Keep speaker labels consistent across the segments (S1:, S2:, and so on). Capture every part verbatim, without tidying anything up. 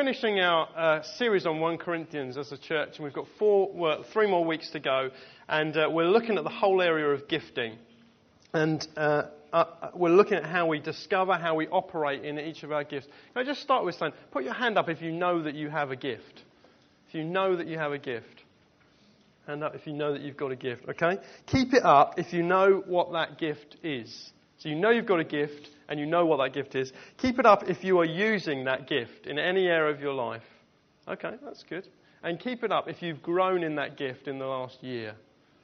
S1: finishing our uh, series on First Corinthians as a church, and we've got four, well, three more weeks to go, and uh, we're looking at the whole area of gifting. And uh, uh, we're looking at how we discover, how we operate in each of our gifts. Can I just start with saying, put your hand up if you know that you have a gift. If you know that you have a gift. Hand up if you know that you've got a gift, okay? Keep it up if you know what that gift is. So you know you've got a gift, and you know what that gift is. Keep it up if you are using that gift in any area of your life. Okay, that's good. And keep it up if you've grown in that gift in the last year.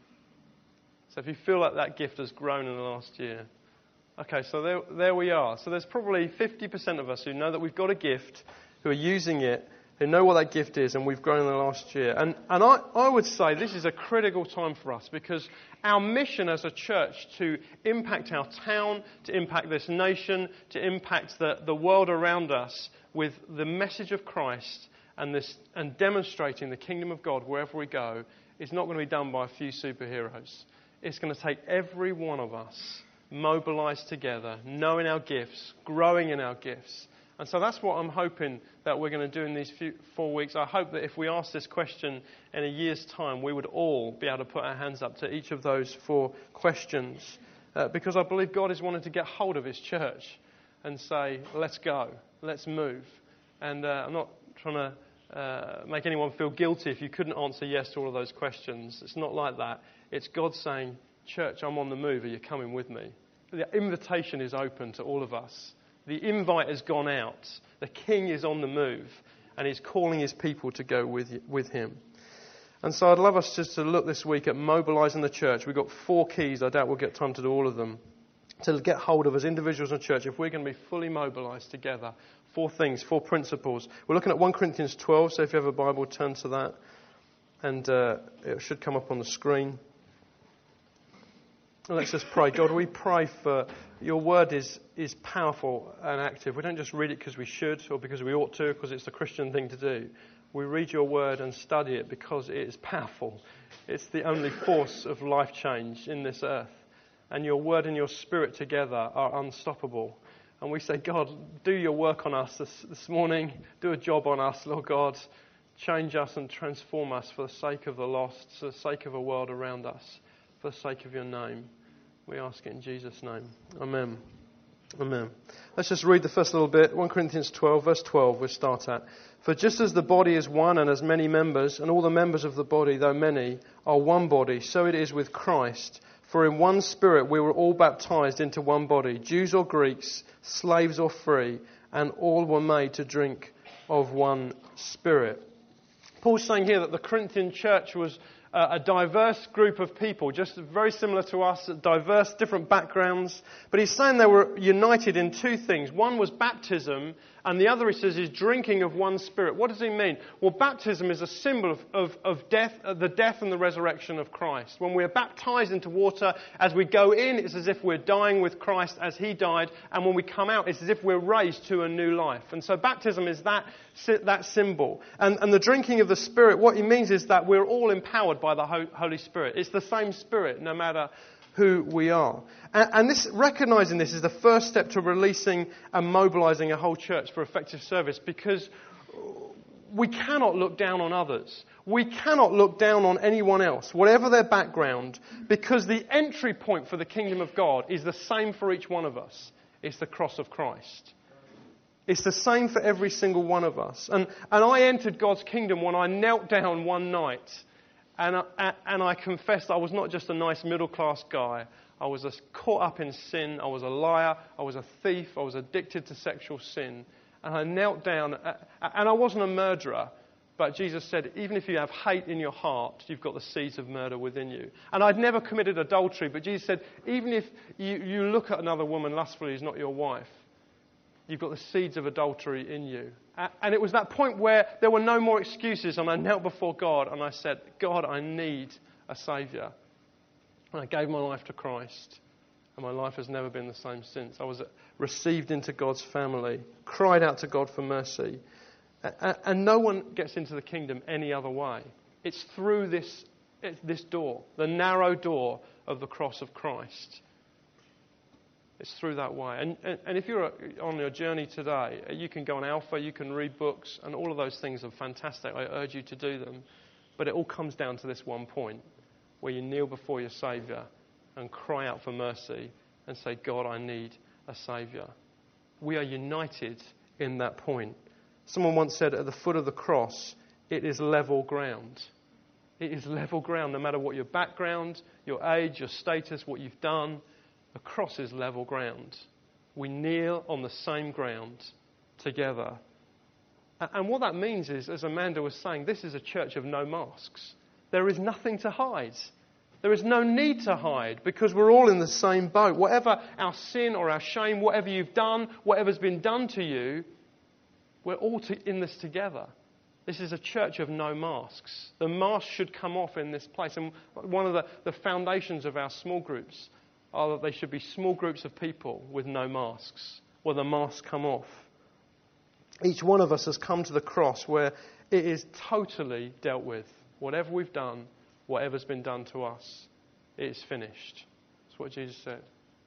S1: So if you feel like that gift has grown in the last year. Okay, so there, there we are. So there's probably fifty percent of us who know that we've got a gift, who are using it, who know what that gift is, and we've grown in the last year. And, and I, I would say this is a critical time for us, because our mission as a church to impact our town, to impact this nation, to impact the, the world around us with the message of Christ and, this, and demonstrating the kingdom of God wherever we go is not going to be done by a few superheroes. It's going to take every one of us mobilised together, knowing our gifts, growing in our gifts. And so that's what I'm hoping that we're going to do in these few, four weeks. I hope that if we ask this question in a year's time, we would all be able to put our hands up to each of those four questions. Uh, because I believe God is wanting to get hold of His church and say, let's go, let's move. And uh, I'm not trying to uh, make anyone feel guilty if you couldn't answer yes to all of those questions. It's not like that. It's God saying, church, I'm on the move. Are you coming with me? The invitation is open to all of us. The invite has gone out. The King is on the move, and He's calling His people to go with with Him. And so I'd love us just to look this week at mobilising the church. We've got four keys. I doubt we'll get time to do all of them. To get hold of as individuals in church, if we're going to be fully mobilised together. Four things, four principles. We're looking at First Corinthians twelve, so if you have a Bible, turn to that. And uh, it should come up on the screen. Let's just pray. God, we pray for your word is, is powerful and active. We don't just read it because we should or because we ought to, because it's the Christian thing to do. We read your word and study it because it is powerful. It's the only force of life change in this earth. And your word and your spirit together are unstoppable. And we say, God, do your work on us this, this morning. Do a job on us, Lord God. Change us and transform us for the sake of the lost, for the sake of a world around us, for the sake of your name. We ask it in Jesus' name. Amen. Amen. Let's just read the first little bit. First Corinthians twelve, verse twelve, we'll start at. For just as the body is one and has many members, and all the members of the body, though many, are one body, so it is with Christ. For in one Spirit we were all baptized into one body, Jews or Greeks, slaves or free, and all were made to drink of one Spirit. Paul's saying here that the Corinthian church was Uh, a diverse group of people, just very similar to us, diverse, different backgrounds. But he's saying they were united in two things. One was baptism, and the other, he says, is drinking of one Spirit. What does he mean? Well, baptism is a symbol of, of, of death, uh, the death and the resurrection of Christ. When we're baptized into water, as we go in, it's as if we're dying with Christ as He died, and when we come out, it's as if we're raised to a new life. And so baptism is that, that symbol. And, and the drinking of the Spirit, what he means is that we're all empowered by the Holy Spirit. It's the same Spirit, no matter who we are. And, and this, recognizing this is the first step to releasing and mobilizing a whole church for effective service, because we cannot look down on others. We cannot look down on anyone else, whatever their background, because the entry point for the kingdom of God is the same for each one of us. It's the cross of Christ. It's the same for every single one of us. And, and I entered God's kingdom when I knelt down one night and I, and I confessed I was not just a nice middle-class guy. I was just caught up in sin. I was a liar. I was a thief. I was addicted to sexual sin. And I knelt down, and I wasn't a murderer. But Jesus said, even if you have hate in your heart, you've got the seeds of murder within you. And I'd never committed adultery, but Jesus said, even if you, you look at another woman lustfully who's not your wife, you've got the seeds of adultery in you. And it was that point where there were no more excuses, and I knelt before God and I said, God, I need a Saviour. And I gave my life to Christ, and my life has never been the same since. I was received into God's family, cried out to God for mercy. And no one gets into the kingdom any other way. It's through this, this door, the narrow door of the cross of Christ. It's through that way. And, and, and if you're on your journey today, you can go on Alpha, you can read books, and all of those things are fantastic. I urge you to do them. But it all comes down to this one point, where you kneel before your Saviour and cry out for mercy and say, God, I need a Saviour. We are united in that point. Someone once said, at the foot of the cross, it is level ground. It is level ground, no matter what your background, your age, your status, what you've done. The cross is level ground. We kneel on the same ground together. And what that means is, as Amanda was saying, this is a church of no masks. There is nothing to hide. There is no need to hide because we're all in the same boat. Whatever our sin or our shame, whatever you've done, whatever's been done to you, we're all to, in this together. This is a church of no masks. The mask should come off in this place. And one of the, the foundations of our small groups are that they should be small groups of people with no masks, where the masks come off. Each one of us has come to the cross where it is totally dealt with. Whatever we've done, whatever's been done to us, it is finished. That's what Jesus said.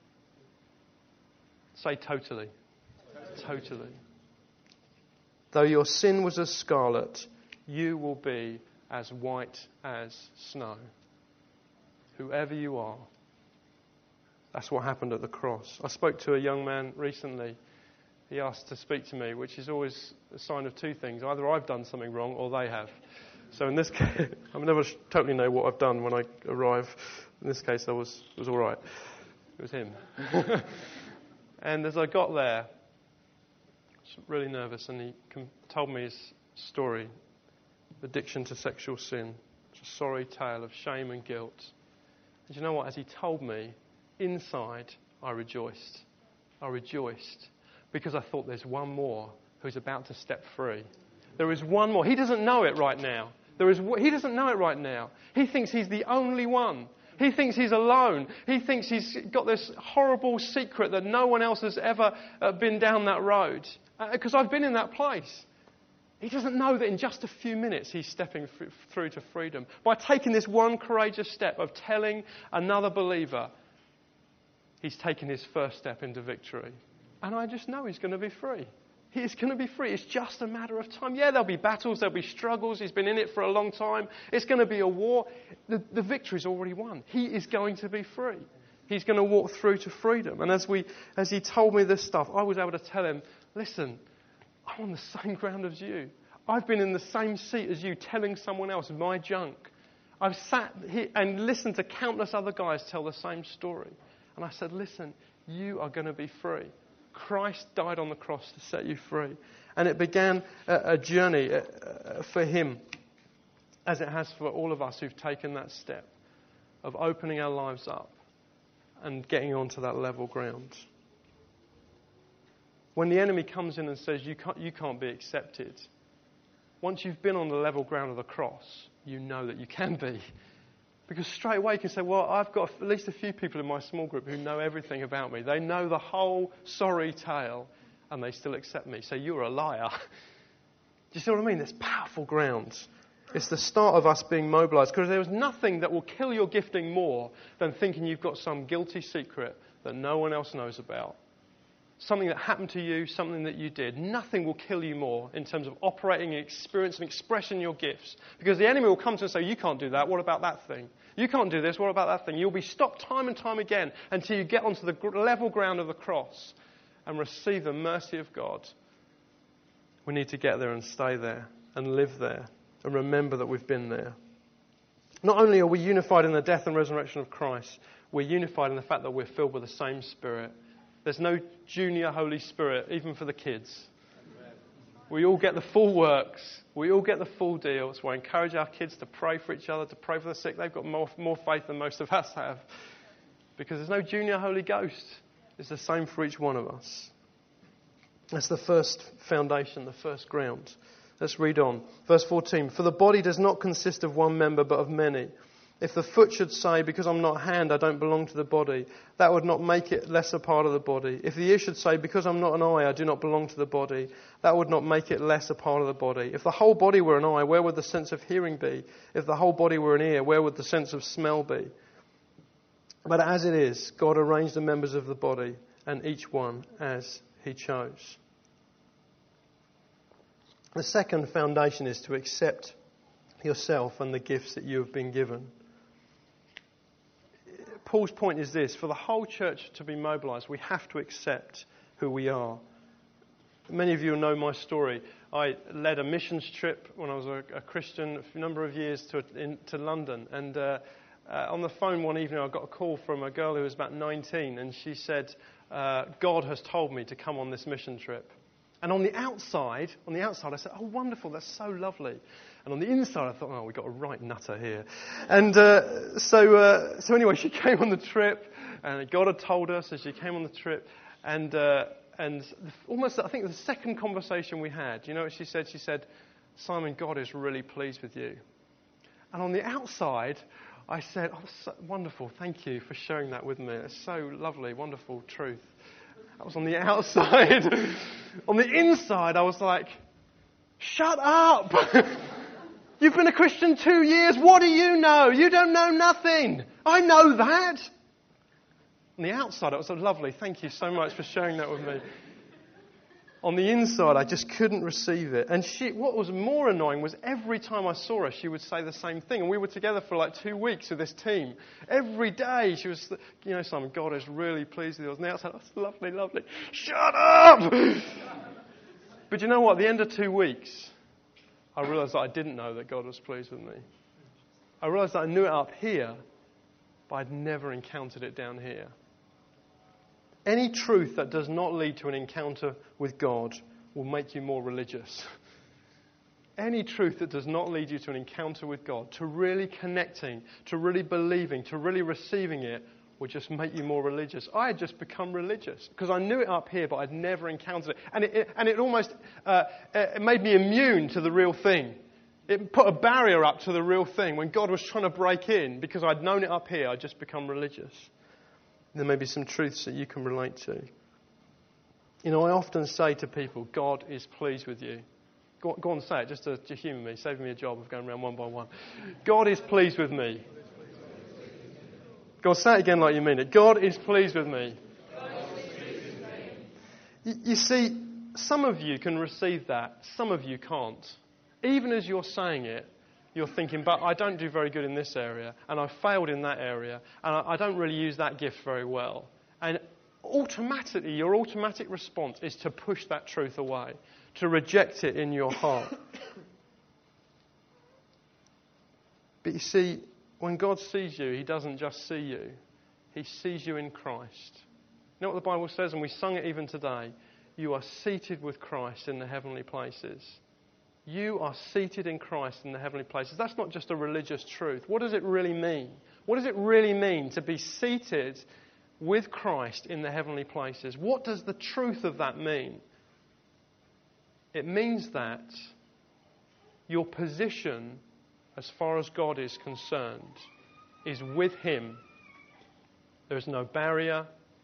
S1: Say totally. Totally. Totally. Though your sin was as scarlet, you will be as white as snow. Whoever you are. That's what happened at the cross. I spoke to a young man recently. He asked to speak to me, which is always a sign of two things. Either I've done something wrong or they have. So in this case, I never totally know what I've done when I arrive. In this case, I was it was all right. It was him. And as I got there, I was really nervous, and he told me his story, addiction to sexual sin. It's a sorry tale of shame and guilt. And you know what? As he told me, inside, I rejoiced. I rejoiced because I thought there's one more who's about to step free. There is one more. He doesn't know it right now. There is. He doesn't know it right now. He thinks he's the only one. He thinks he's alone. He thinks he's got this horrible secret that no one else has ever uh, been down that road. Because uh, I've been in that place. He doesn't know that in just a few minutes he's stepping f- through to freedom. By taking this one courageous step of telling another believer, he's taken his first step into victory. And I just know he's going to be free. He is going to be free. It's just a matter of time. Yeah, there'll be battles, there'll be struggles. He's been in it for a long time. It's going to be a war. The, the victory's already won. He is going to be free. He's going to walk through to freedom. And as we, as he told me this stuff, I was able to tell him, listen, I'm on the same ground as you. I've been in the same seat as you telling someone else my junk. I've sat here and listened to countless other guys tell the same story. And I said, listen, you are going to be free. Christ died on the cross to set you free. And it began a, a journey uh, for him, as it has for all of us who've taken that step of opening our lives up and getting onto that level ground. When the enemy comes in and says you can't, you can't be accepted, once you've been on the level ground of the cross, you know that you can be. Because straight away you can say, well, I've got at least a few people in my small group who know everything about me. They know the whole sorry tale, and they still accept me. So you're a liar. Do you see what I mean? There's powerful ground. It's the start of us being mobilised. Because there is nothing that will kill your gifting more than thinking you've got some guilty secret that no one else knows about. Something that happened to you, something that you did. Nothing will kill you more in terms of operating, experience and expressing your gifts. Because the enemy will come to you and say, you can't do that, what about that thing? You can't do this, what about that thing? You'll be stopped time and time again until you get onto the level ground of the cross and receive the mercy of God. We need to get there and stay there and live there and remember that we've been there. Not only are we unified in the death and resurrection of Christ, we're unified in the fact that we're filled with the same Spirit. There's no junior Holy Spirit, even for the kids. We all get the full works. We all get the full deal. So I encourage our kids to pray for each other, to pray for the sick. They've got more, more faith than most of us have. Because there's no junior Holy Ghost. It's the same for each one of us. That's the first foundation, the first ground. Let's read on. Verse fourteen. For the body does not consist of one member, but of many. If the foot should say, because I'm not a hand, I don't belong to the body, that would not make it less a part of the body. If the ear should say, because I'm not an eye, I do not belong to the body, that would not make it less a part of the body. If the whole body were an eye, where would the sense of hearing be? If the whole body were an ear, where would the sense of smell be? But as it is, God arranged the members of the body, and each one as he chose. The second foundation is to accept yourself and the gifts that you have been given. Paul's point is this: for the whole church to be mobilised, we have to accept who we are. Many of you know my story. I led a missions trip when I was a, a Christian a number of years to, in, to London. And uh, uh, on the phone one evening, I got a call from a girl who was about nineteen. And she said, uh, God has told me to come on this mission trip. And on the outside, on the outside, I said, oh, wonderful, that's so lovely. And on the inside, I thought, oh, we've got a right nutter here. And uh, so uh, so anyway, she came on the trip, and God had told us as she came on the trip. And uh, and almost, I think the second conversation we had, you know what she said? She said, Simon, God is really pleased with you. And on the outside, I said, oh, so wonderful, thank you for sharing that with me. It's so lovely, wonderful truth. That was on the outside. On the inside, I was like, shut up! You've been a Christian two years. What do you know? You don't know nothing. I know that. On the outside, it was so lovely. Thank you so much for sharing that with me. On the inside, I just couldn't receive it. And she, what was more annoying was every time I saw her, she would say the same thing. And we were together for like two weeks with this team. Every day she was, you know, Simon, God is really pleased with you. On the outside, that's lovely, lovely. Shut up! But you know what? At the end of two weeks, I realised that I didn't know that God was pleased with me. I realised that I knew it up here, but I'd never encountered it down here. Any truth that does not lead to an encounter with God will make you more religious. Any truth that does not lead you to an encounter with God, to really connecting, to really believing, to really receiving it, will just make you more religious. I had just become religious because I knew it up here, but I'd never encountered it. And it, it, and it almost uh, it made me immune to the real thing. It put a barrier up to the real thing. When God was trying to break in, because I'd known it up here, I'd just become religious. There may be some truths that you can relate to. You know, I often say to people, God is pleased with you. Go, go on and say it, just to, to humour me, save me a job of going around one by one. God is pleased with me. God, say it again like you mean it. God is pleased with me. You, you see, some of you can receive that, some of you can't. Even as you're saying it, you're thinking, but I don't do very good in this area, and I failed in that area, and I, I don't really use that gift very well. And automatically, your automatic response is to push that truth away, to reject it in your heart. But you see, when God sees you, he doesn't just see you. He sees you in Christ. You know what the Bible says, and we sung it even today? You are seated with Christ in the heavenly places. You are seated in Christ in the heavenly places. That's not just a religious truth. What does it really mean? What does it really mean to be seated with Christ in the heavenly places? What does the truth of that mean? It means that your position, as far as God is concerned, is with him. There is no barrier.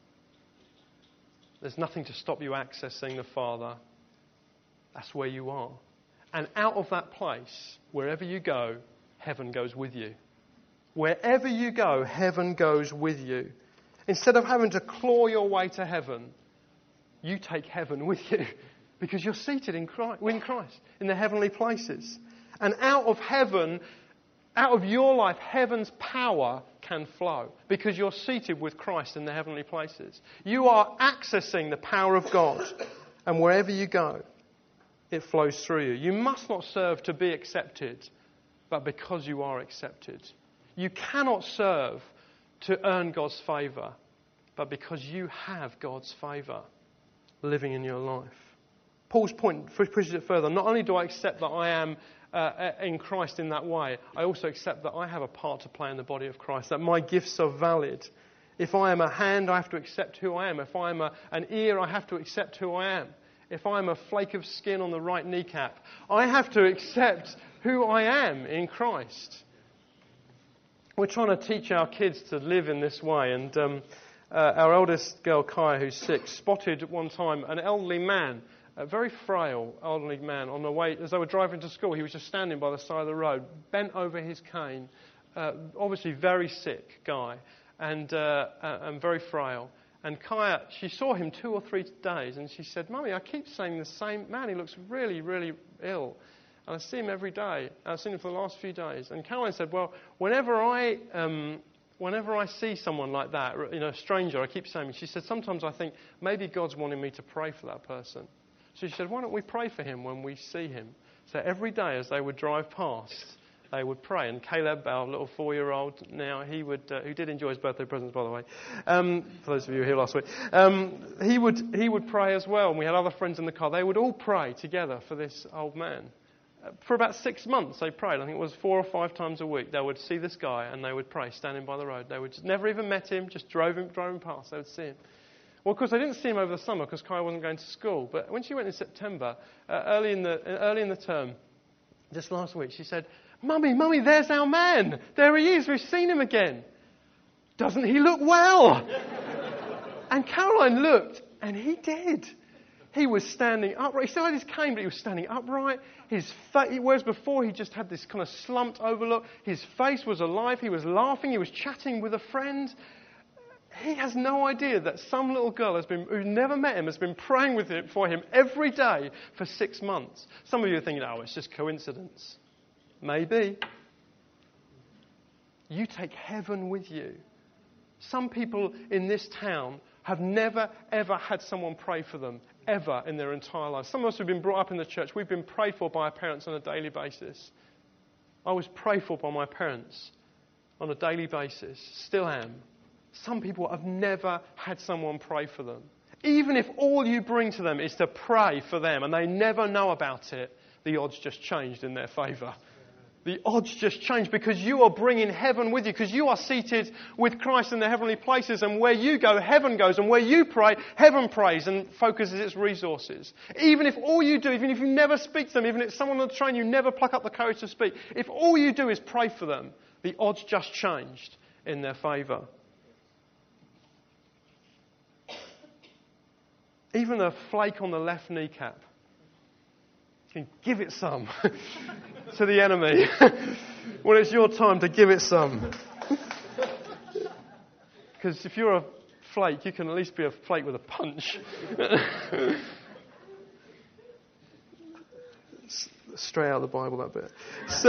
S1: There's nothing to stop you accessing the Father. That's where you are. And out of that place, wherever you go, heaven goes with you. Wherever you go, heaven goes with you. Instead of having to claw your way to heaven, you take heaven with you because you're seated in Christ, in Christ, in the heavenly places. And out of heaven, out of your life, heaven's power can flow because you're seated with Christ in the heavenly places. You are accessing the power of God, and wherever you go, it flows through you. You must not serve to be accepted, but because you are accepted. You cannot serve to earn God's favour, but because you have God's favour living in your life. Paul's point pushes it further. Not only do I accept that I am uh, in Christ in that way, I also accept that I have a part to play in the body of Christ, that my gifts are valid. If I am a hand, I have to accept who I am. If I am a, an ear, I have to accept who I am. If I'm a flake of skin on the right kneecap, I have to accept who I am in Christ. We're trying to teach our kids to live in this way. And um, uh, our eldest girl, Kaya, who's six, spotted one time an elderly man, a very frail elderly man, on the way, as they were driving to school. He was just standing by the side of the road, bent over his cane, uh, obviously very sick guy, and, uh, and very frail. And Kaya, she saw him two or three days, and she said, Mummy, I keep saying the same man. He looks really, really ill. And I see him every day. I've seen him for the last few days. And Caroline said, well, whenever I um, whenever I see someone like that, you know, a stranger, I keep saying, she said, sometimes I think maybe God's wanting me to pray for that person. So she said, why don't we pray for him when we see him? So every day as they would drive past, they would pray. And Caleb, our little four-year-old now, he would, uh, who did enjoy his birthday presents, by the way, um, for those of you who were here last week, um, he would he would pray as well. And we had other friends in the car. They would all pray together for this old man. Uh, for about six months, they prayed. I think it was four or five times a week. They would see this guy and they would pray, standing by the road. They would just never even met him, just drove him, drove him past. They would see him. Well, of course, they didn't see him over the summer because Kaya wasn't going to school. But when she went in September, uh, early in the early in the term, just last week, she said, Mummy, Mummy, there's our man. There he is. We've seen him again. Doesn't he look well? And Caroline looked, and he did. He was standing upright. He still had his cane, but he was standing upright. His face, whereas before he just had this kind of slumped overlook. His face was alive. He was laughing. He was chatting with a friend. He has no idea that some little girl has been, who never met him has been praying with him, for him every day for six months. Some of you are thinking, oh, it's just coincidence. Maybe. You take heaven with you. Some people in this town have never, ever had someone pray for them, ever in their entire lives. Some of us have been brought up in the church. We've been prayed for by our parents on a daily basis. I was prayed for by my parents on a daily basis. Still am. Some people have never had someone pray for them. Even if all you bring to them is to pray for them and they never know about it, the odds just changed in their favour. The odds just changed because you are bringing heaven with you, because you are seated with Christ in the heavenly places, and where you go, heaven goes, and where you pray, heaven prays and focuses its resources. Even if all you do, even if you never speak to them, even if it's someone on the train you never pluck up the courage to speak, if all you do is pray for them, the odds just changed in their favour. Even a flake on the left kneecap, you can give it some to the enemy when it's your time to give it some. Because if you're a flake, you can at least be a flake with a punch. Straight out of the Bible, that bit.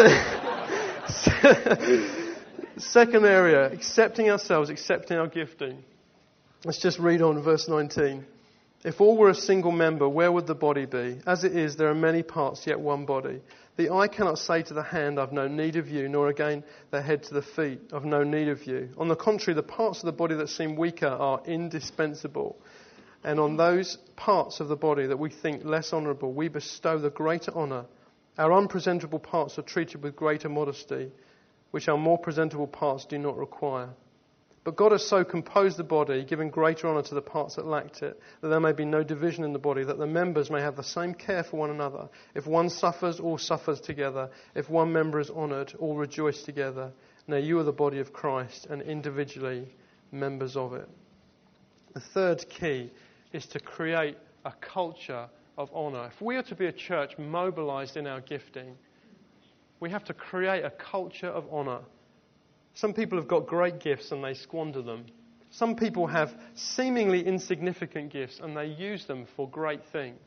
S1: So, second area, accepting ourselves, accepting our gifting. Let's just read on verse nineteen. If all were a single member, where would the body be? As it is, there are many parts, yet one body. The eye cannot say to the hand, I've no need of you, nor again the head to the feet, I've no need of you. On the contrary, the parts of the body that seem weaker are indispensable. And on those parts of the body that we think less honourable, we bestow the greater honour. Our unpresentable parts are treated with greater modesty, which our more presentable parts do not require. But God has so composed the body, giving greater honour to the parts that lacked it, that there may be no division in the body, that the members may have the same care for one another. If one suffers, all suffers together. If one member is honoured, all rejoice together. Now you are the body of Christ, and individually members of it. The third key is to create a culture of honour. If we are to be a church mobilised in our gifting, we have to create a culture of honour. Some people have got great gifts and they squander them. Some people have seemingly insignificant gifts and they use them for great things.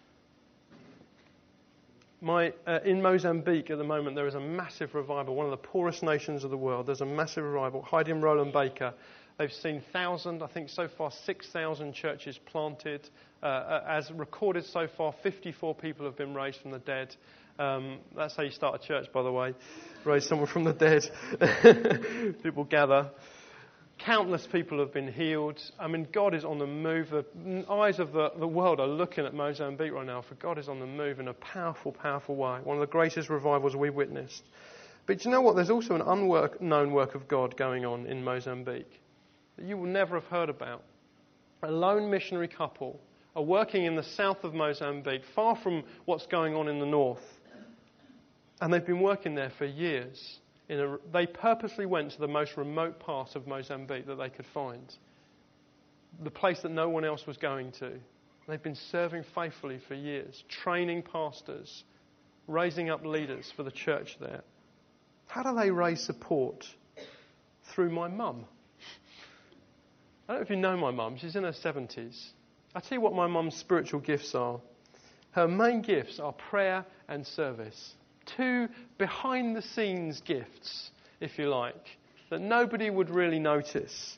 S1: My, uh, in Mozambique at the moment there is a massive revival, one of the poorest nations of the world. There's a massive revival. Heidi and Roland Baker, they've seen thousands, I think so far six thousand churches planted. Uh, as recorded so far, fifty-four people have been raised from the dead. Um, that's how you start a church, by the way. Raise someone from the dead. People gather. Countless people have been healed. I mean, God is on the move. The eyes of the, the world are looking at Mozambique right now, for God is on the move in a powerful, powerful way. One of the greatest revivals we've witnessed. But do you know what? There's also an unknown work of God going on in Mozambique that you will never have heard about. A lone missionary couple are working in the south of Mozambique, far from what's going on in the north. And they've been working there for years. In a, they purposely went to the most remote part of Mozambique that they could find. The place that no one else was going to. They've been serving faithfully for years, training pastors, raising up leaders for the church there. How do they raise support? Through my mum. I don't know if you know my mum. She's in her seventies. I'll tell you what my mum's spiritual gifts are. Her main gifts are prayer and service. Two behind-the-scenes gifts, if you like, that nobody would really notice.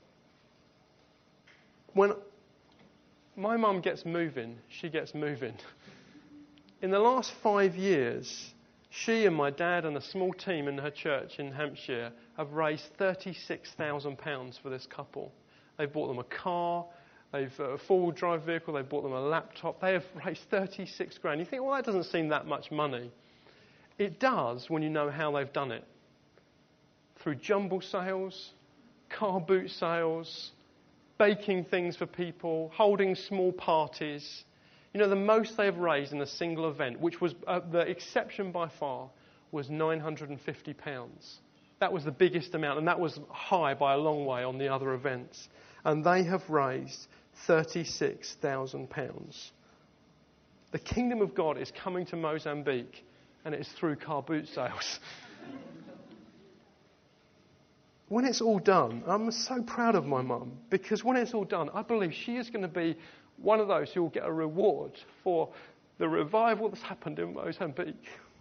S1: When my mum gets moving, she gets moving. In the last five years, she and my dad and a small team in her church in Hampshire have raised thirty-six thousand pounds for this couple. They've bought them a car, they've a four-wheel drive vehicle, they've bought them a laptop. They have raised thirty-six grand. You think, well, that doesn't seem that much money. It does when you know how they've done it. Through jumble sales, car boot sales, baking things for people, holding small parties. You know, the most they've raised in a single event, which was uh, the exception by far, was nine hundred fifty pounds. That was the biggest amount, and that was high by a long way on the other events. And they have raised thirty-six thousand pounds. The kingdom of God is coming to Mozambique, and it is through car boot sales. When it's all done, I'm so proud of my mum, because when it's all done, I believe she is going to be one of those who will get a reward for the revival that's happened in Mozambique.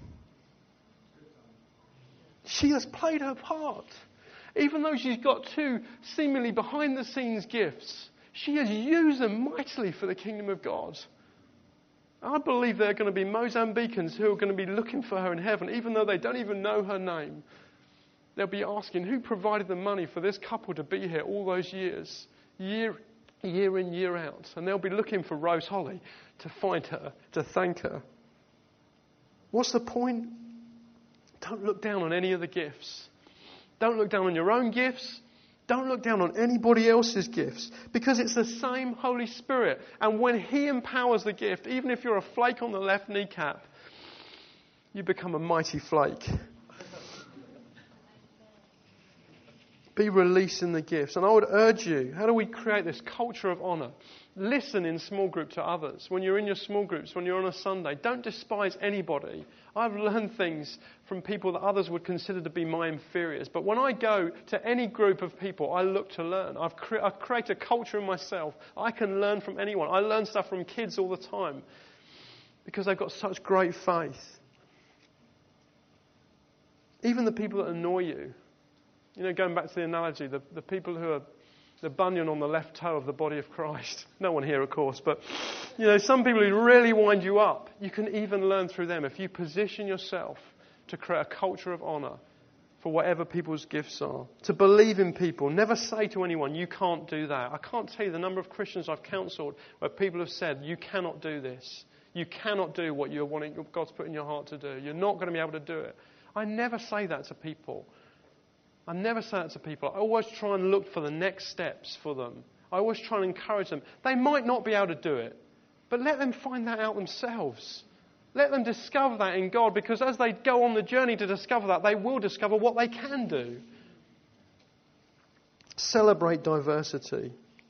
S1: She has played her part. Even though she's got two seemingly behind-the-scenes gifts, she has used them mightily for the kingdom of God. I believe there are going to be Mozambicans who are going to be looking for her in heaven, even though they don't even know her name. They'll be asking, who provided the money for this couple to be here all those years, year, year in, year out? And they'll be looking for Rose Holly to find her, to thank her. What's the point? Don't look down on any of the gifts. Don't look down on your own gifts. Don't look down on anybody else's gifts, because it's the same Holy Spirit. And when He empowers the gift, even if you're a flake on the left kneecap, you become a mighty flake. Be releasing the gifts. And I would urge you, how do we create this culture of honour? Listen in small group to others. When you're in your small groups, when you're on a Sunday, don't despise anybody. I've learned things from people that others would consider to be my inferiors. But when I go to any group of people, I look to learn. I've, cre- I've created a culture in myself. I can learn from anyone. I learn stuff from kids all the time because they've got such great faith. Even the people that annoy you. You know, going back to the analogy, the, the people who are the bunion on the left toe of the body of Christ. No one here, of course, but, you know, some people who really wind you up, you can even learn through them if you position yourself to create a culture of honour for whatever people's gifts are. To believe in people. Never say to anyone, you can't do that. I can't tell you the number of Christians I've counselled where people have said, you cannot do this. You cannot do what you're wanting, God's put in your heart to do. You're not going to be able to do it. I never say that to people. I never say that to people. I always try and look for the next steps for them. I always try and encourage them. They might not be able to do it, but let them find that out themselves. Let them discover that in God, because as they go on the journey to discover that, they will discover what they can do. Celebrate diversity.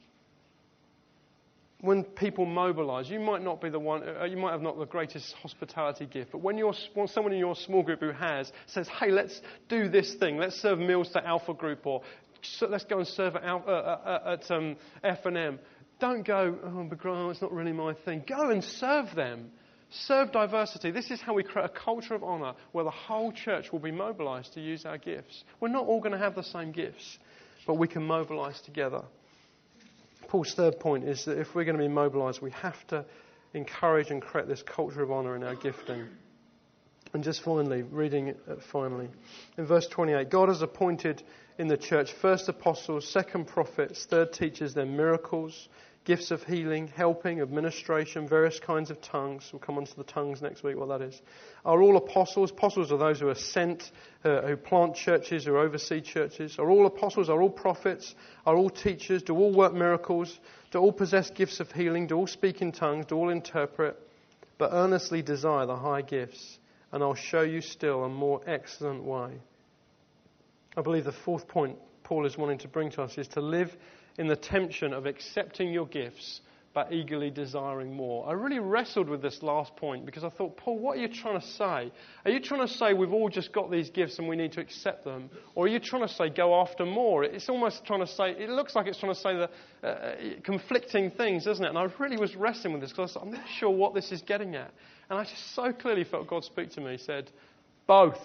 S1: When people mobilise, you might not be the one, uh, you might have not the greatest hospitality gift, but when you're when someone in your small group who has says, hey, let's do this thing, let's serve meals to Alpha Group, or so let's go and serve at, Alpha, uh, uh, at um, F and M. Don't go, oh, but oh, it's not really my thing. Go and serve them. Serve diversity. This is how we create a culture of honour where the whole church will be mobilised to use our gifts. We're not all going to have the same gifts, but we can mobilise together. Paul's third point is that if we're going to be mobilised, we have to encourage and create this culture of honour in our gifting. And just finally, reading it finally, in verse twenty-eight, God has appointed in the church first apostles, second prophets, third teachers, then miracles, gifts of healing, helping, administration, various kinds of tongues. We'll come on to the tongues next week, what that is. Are all apostles? Apostles are those who are sent, uh, who plant churches, who oversee churches. Are all apostles? Are all prophets? Are all teachers? Do all work miracles? Do all possess gifts of healing? Do all speak in tongues? Do all interpret? But earnestly desire the high gifts, and I'll show you still a more excellent way. I believe the fourth point Paul is wanting to bring to us is to live in the tension of accepting your gifts, but eagerly desiring more. I really wrestled with this last point because I thought, Paul, what are you trying to say? Are you trying to say we've all just got these gifts and we need to accept them? Or are you trying to say go after more? It's almost trying to say, it looks like it's trying to say the uh, conflicting things, doesn't it? And I really was wrestling with this because I'm not sure what this is getting at. And I just so clearly felt God speak to me. He said, both.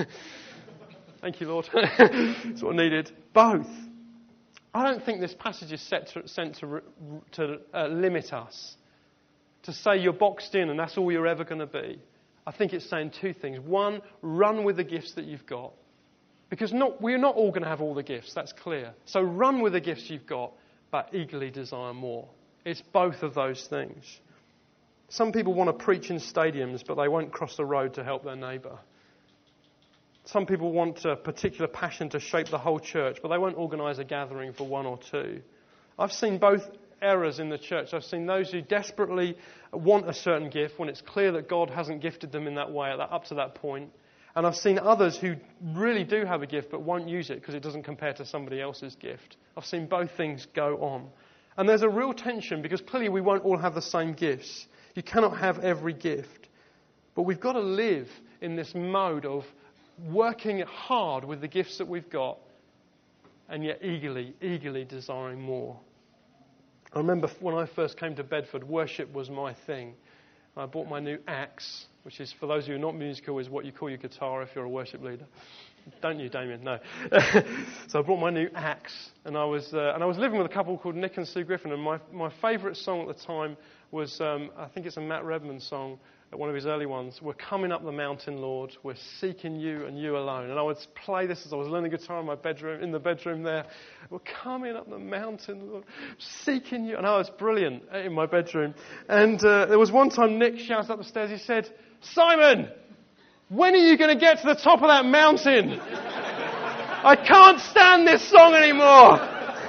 S1: Thank you, Lord. That's what I needed. Both. I don't think this passage is set to, sent to, to uh, limit us, to say you're boxed in and that's all you're ever going to be. I think it's saying two things. One, run with the gifts that you've got. Because not, we're not all going to have all the gifts, that's clear. So run with the gifts you've got, but eagerly desire more. It's both of those things. Some people want to preach in stadiums, but they won't cross the road to help their neighbour. Some people want a particular passion to shape the whole church, but they won't organise a gathering for one or two. I've seen both errors in the church. I've seen those who desperately want a certain gift when it's clear that God hasn't gifted them in that way up to that point. And I've seen others who really do have a gift but won't use it because it doesn't compare to somebody else's gift. I've seen both things go on. And there's a real tension because clearly we won't all have the same gifts. You cannot have every gift. But we've got to live in this mode of working hard with the gifts that we've got and yet eagerly, eagerly desiring more. I remember when I first came to Bedford, worship was my thing. I bought my new axe, which is, for those of you who are not musical, is what you call your guitar if you're a worship leader. Don't you, Damien? No. So I brought my new axe, and I was uh, and I was living with a couple called Nick and Sue Griffin, and my, my favourite song at the time was, um, I think it's a Matt Redman song, one of his early ones. We're coming up the mountain, Lord. We're seeking you and you alone. And I would play this as I was learning guitar in my bedroom, in the bedroom there. We're coming up the mountain, Lord, seeking you. And I was brilliant in my bedroom. And uh, there was one time Nick shouts up the stairs. He said, "Simon, when are you going to get to the top of that mountain? I can't stand this song anymore."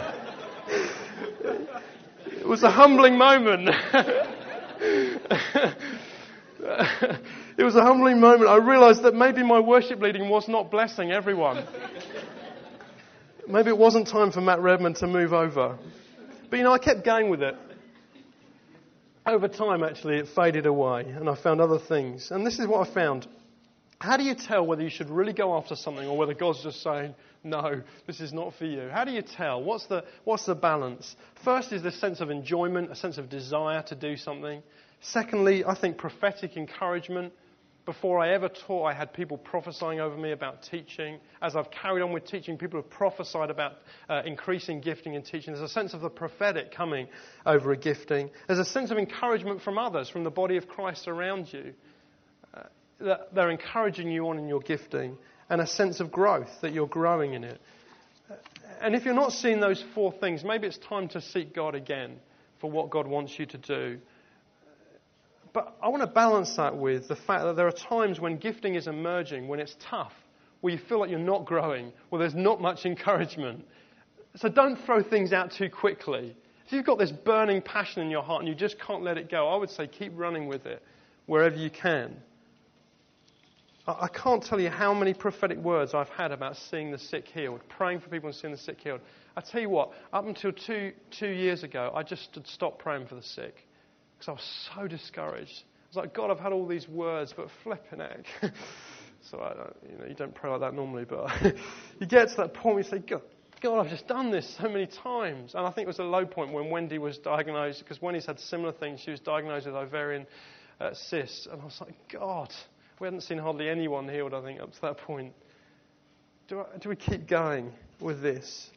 S1: It was a humbling moment. It was a humbling moment. I realised that maybe my worship leading was not blessing everyone. Maybe it wasn't time for Matt Redman to move over. But, you know, I kept going with it. Over time, actually, it faded away and I found other things. And this is what I found. How do you tell whether you should really go after something or whether God's just saying, no, this is not for you? How do you tell? What's the, what's the balance? First is this sense of enjoyment, a sense of desire to do something. Secondly, I think prophetic encouragement. Before I ever taught, I had people prophesying over me about teaching. As I've carried on with teaching, people have prophesied about uh, increasing gifting and teaching. There's a sense of the prophetic coming over a gifting. There's a sense of encouragement from others, from the body of Christ around you. Uh, that they're encouraging you on in your gifting. And a sense of growth, that you're growing in it. And if you're not seeing those four things, maybe it's time to seek God again for what God wants you to do. But I want to balance that with the fact that there are times when gifting is emerging, when it's tough, where you feel like you're not growing, where there's not much encouragement. So don't throw things out too quickly. If you've got this burning passion in your heart and you just can't let it go, I would say keep running with it wherever you can. I can't tell you how many prophetic words I've had about seeing the sick healed, praying for people and seeing the sick healed. I tell you what, up until two two years ago, I just had stopped praying for the sick. Because I was so discouraged. I was like, God, I've had all these words, but flipping heck. So I don't, you know, you don't pray like that normally, but you get to that point where you say, God, God, I've just done this so many times. And I think it was a low point when Wendy was diagnosed, because Wendy's had similar things. She was diagnosed with ovarian uh, cysts. And I was like, God, we hadn't seen hardly anyone healed, I think, up to that point. Do, I, do we keep going with this?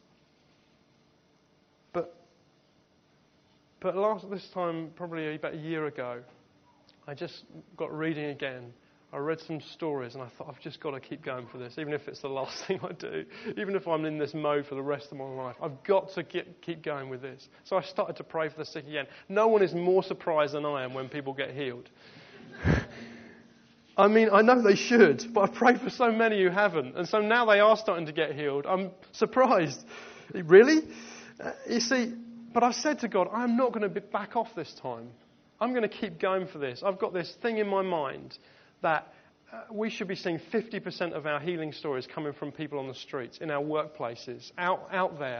S1: But But last this time, probably about a year ago, I just got reading again. I read some stories and I thought, I've just got to keep going for this, even if it's the last thing I do, even if I'm in this mode for the rest of my life. I've got to get, keep going with this. So I started to pray for the sick again. No one is more surprised than I am when people get healed. I mean, I know they should, but I've prayed for so many who haven't. And so now they are starting to get healed. I'm surprised. Really? Uh, you see, but I said to God, I'm not going to back off this time. I'm going to keep going for this. I've got this thing in my mind that uh, we should be seeing fifty percent of our healing stories coming from people on the streets, in our workplaces, out out there.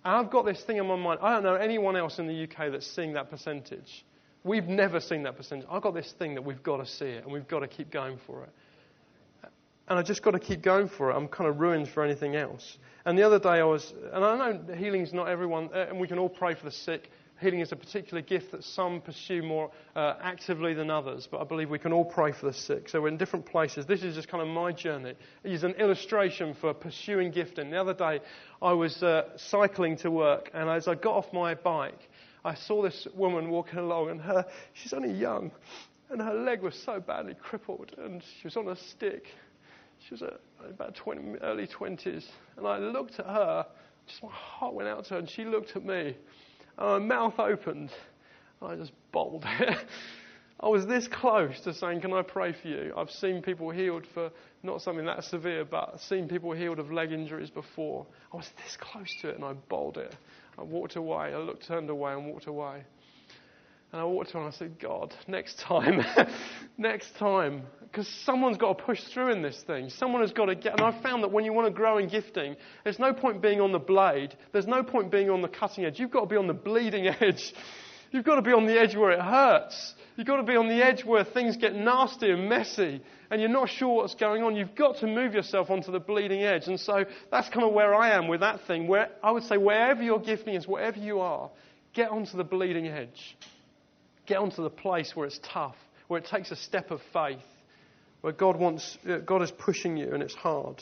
S1: And I've got this thing in my mind. I don't know anyone else in the U K that's seeing that percentage. We've never seen that percentage. I've got this thing that we've got to see it and we've got to keep going for it. And I just got to keep going for it. I'm kind of ruined for anything else. And the other day I was, and I know healing's not everyone, and we can all pray for the sick. Healing is a particular gift that some pursue more uh, actively than others, but I believe we can all pray for the sick. So we're in different places. This is just kind of my journey. It is an illustration for pursuing gifting. The other day I was uh, cycling to work, and as I got off my bike, I saw this woman walking along, and her, she's only young, and her leg was so badly crippled, and she was on a stick. She was uh, about twenty, early twenties, and I looked at her, just my heart went out to her, and she looked at me, and my mouth opened, and I just bawled it. I was this close to saying, can I pray for you? I've seen people healed for not something that severe, but I've seen people healed of leg injuries before. I was this close to it, and I bawled it. I walked away, I looked, turned away, and walked away. And I walked on and I said, God, next time, next time. Because someone's got to push through in this thing. Someone has got to get... And I've found that when you want to grow in gifting, there's no point being on the blade. There's no point being on the cutting edge. You've got to be on the bleeding edge. You've got to be on the edge where it hurts. You've got to be on the edge where things get nasty and messy. And you're not sure what's going on. You've got to move yourself onto the bleeding edge. And so that's kind of where I am with that thing. Where I would say wherever your gifting is, wherever you are, get onto the bleeding edge. Get onto the place where it's tough, where it takes a step of faith, where God wants, God is pushing you and it's hard.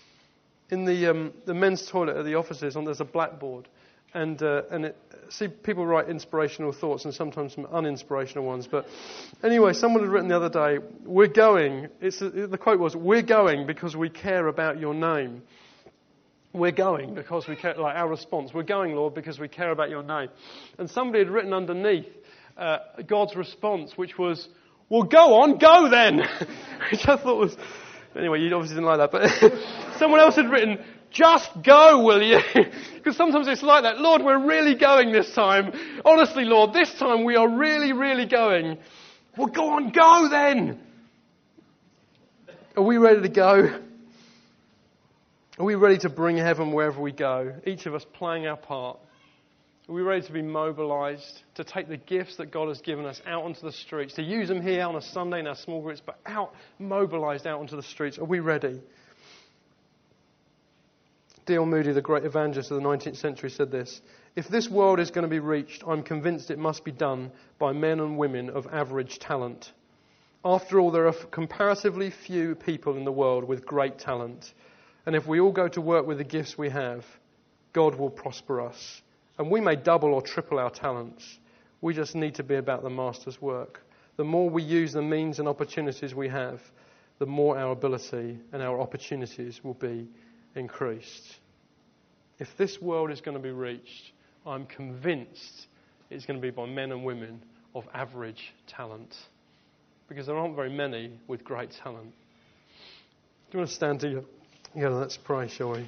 S1: In the um, the men's toilet at the offices, on there's a blackboard, and uh, and it, see people write inspirational thoughts and sometimes some uninspirational ones. But anyway, someone had written the other day, "We're going." It's the quote was, "We're going because we care about your name." We're going because we care. Like our response, we're going, Lord, because we care about your name. And somebody had written underneath Uh, God's response, which was, well, go on, go then. Which I thought was, anyway, you obviously didn't like that, but someone else had written, just go, will you? Because sometimes it's like that. Lord, we're really going this time. Honestly, Lord, this time we are really, really going. Well, go on, go then. Are we ready to go? Are we ready to bring heaven wherever we go? Each of us playing our part. Are we ready to be mobilised, to take the gifts that God has given us out onto the streets, to use them here on a Sunday in our small groups, but out, mobilised out onto the streets? Are we ready? D L Moody, the great evangelist of the nineteenth century, said this: if this world is going to be reached, I'm convinced it must be done by men and women of average talent. After all, there are comparatively few people in the world with great talent. And if we all go to work with the gifts we have, God will prosper us. And we may double or triple our talents. We just need to be about the Master's work. The more we use the means and opportunities we have, the more our ability and our opportunities will be increased. If this world is going to be reached, I'm convinced it's going to be by men and women of average talent. Because there aren't very many with great talent. Do you want to stand together? Let's pray, shall we?